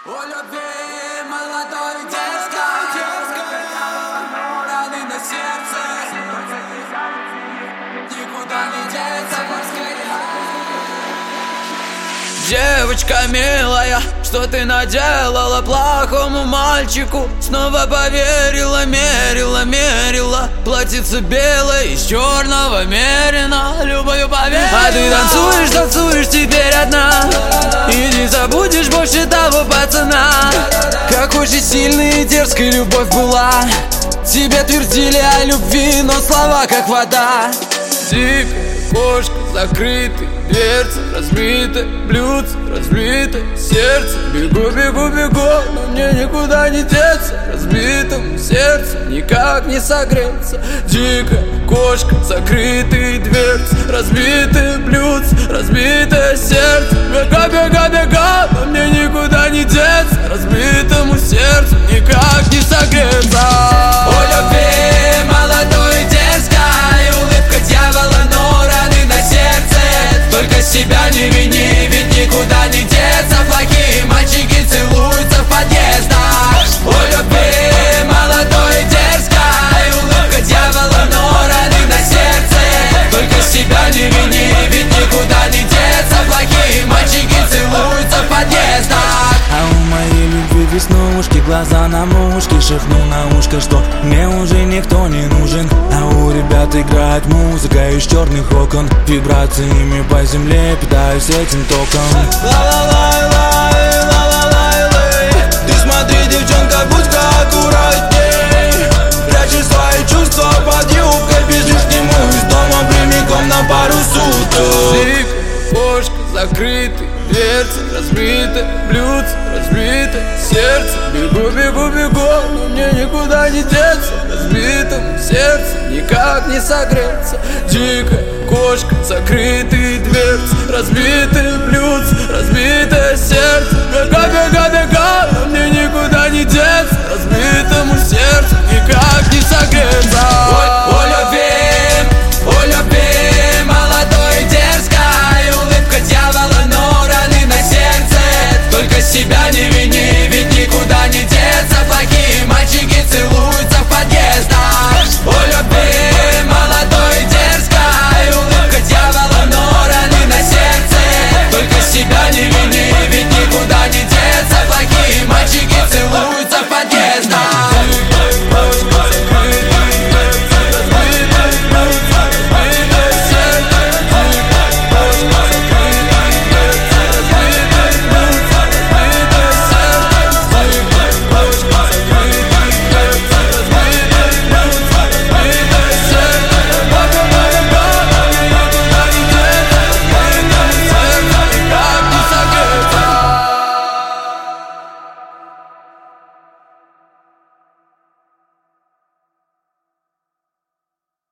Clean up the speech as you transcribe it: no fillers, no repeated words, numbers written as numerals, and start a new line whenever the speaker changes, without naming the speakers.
У любви молодой дерзкой, раны на сердце, никуда не деться поскорее. Девочка милая, что ты наделала плохому мальчику? Снова поверила, мерила платьице белое из черного мерина, любовью поверила. А ты танцуешь теперь одна, и не забудешь больше того пацана. Как очень сильная и дерзкая любовь была, тебе твердили о любви, но слова как вода. Дикая кошка, закрытый, дверцы разбиты, блюдце разбито, сердце. Бегу, но мне никуда не деться. Разбитому сердцу никак не согреться. Дикая кошка, закрытые дверцы, разбитые блюдце, разбитое сердце. Бегу, но мне никуда не деться. Разбитому сердцу никак не согреться. У любви молодой дерзкой, улыбка дьявола, но раны на сердце. Только себя не вини, ведь никуда не деться. Плохие мальчики целуются в подъездах. У любви молодой дерзкой, улыбка дьявола, но раны на сердце. Только себя не вини, ведь никуда не деться. Плохие мальчики целуются в подъездах.
А у моей любви веснушки, глаза на мушке. Шепнул на ушко, что мне уже никто не нужен. А у ребят играет музыка из черных окон. Вибрациями по земле питаюсь этим током. Ты смотри, девчонка, будь-ка аккуратней. Прячешь свои чувства под юбкой, бежишь к нему из дома прямиком на пару суток.
Дикая кошка, закрытый, дверцы разбиты, блюдце разбито, сердце. Бегу, но мне никуда не деться. Разбитому сердцу никак не согреться. Дикая кошка, закрытые дверцы, разбитые блюдце, разбитое сердце.